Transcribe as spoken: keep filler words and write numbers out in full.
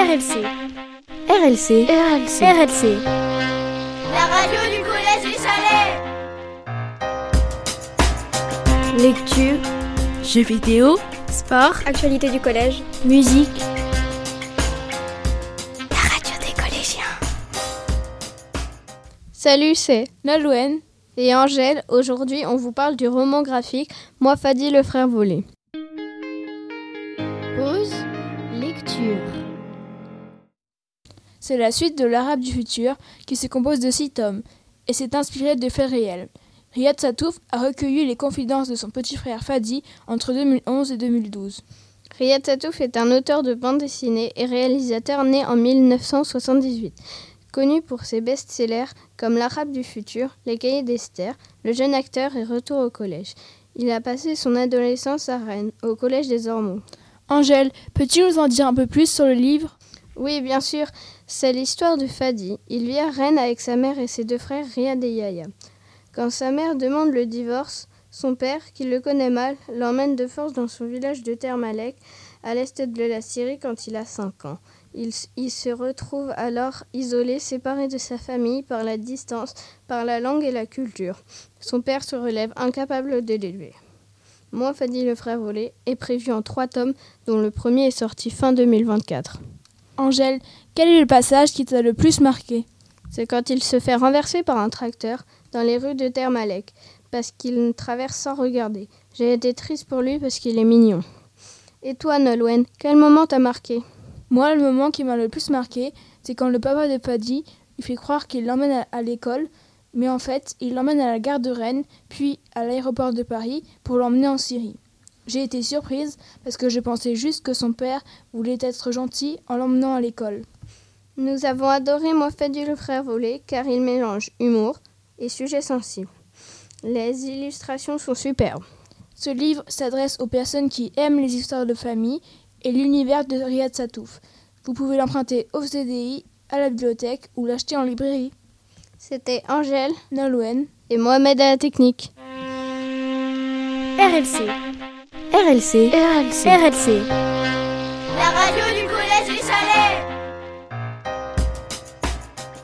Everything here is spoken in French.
R L C. R L C. R L C. R L C. La radio du collège des Chalets. Lecture, jeux vidéo, sport, actualité du collège, musique. La radio des collégiens. Salut, c'est Nolwenn et Angèle. Aujourd'hui, on vous parle du roman graphique Moi Fadi le frère volé. Pause, lecture. C'est la suite de l'Arabe du futur qui se compose de six tomes et s'est inspiré de faits réels. Riyad Sattouf a recueilli les confidences de son petit frère Fadi entre deux mille onze et deux mille douze. Riyad Sattouf est un auteur de bande dessinée et réalisateur né en mille neuf cent soixante-dix-huit. Connu pour ses best-sellers comme L'Arabe du futur, Les Cahiers d'Esther, Le jeune acteur et Retour au collège. Il a passé son adolescence à Rennes, au collège des Ormeaux. Angèle, peux-tu nous en dire un peu plus sur le livre ? Oui, bien sûr. C'est l'histoire de Fadi. Il vit à Rennes avec sa mère et ses deux frères Riyad et Yahya. Quand sa mère demande le divorce, son père, qui le connaît mal, l'emmène de force dans son village de Termalek, à l'est de la Syrie quand il a cinq ans. Il, il se retrouve alors isolé, séparé de sa famille par la distance, par la langue et la culture. Son père se relève, incapable de l'élever. Moi, Fadi le frère volé est prévu en trois tomes, dont le premier est sorti fin deux mille vingt-quatre. Angèle, quel est le passage qui t'a le plus marqué ? C'est quand il se fait renverser par un tracteur dans les rues de Termalek, parce qu'il traverse sans regarder. J'ai été triste pour lui parce qu'il est mignon. Et toi, Nolwenn, quel moment t'a marqué ? Moi, le moment qui m'a le plus marqué, c'est quand le papa de Fadi lui fait croire qu'il l'emmène à, à l'école, mais en fait, il l'emmène à la gare de Rennes, puis à l'aéroport de Paris pour l'emmener en Syrie. J'ai été surprise parce que je pensais juste que son père voulait être gentil en l'emmenant à l'école. Nous avons adoré Moi Fadi le frère volé car il mélange humour et sujet sensible. Les illustrations sont superbes. Ce livre s'adresse aux personnes qui aiment les histoires de famille et l'univers de Riyad Sattouf. Vous pouvez l'emprunter au C D I, à la bibliothèque ou l'acheter en librairie. C'était Angèle, Nolwenn et Mohamed à la technique. R L C. R L C. R L C. R L C. La radio du collège.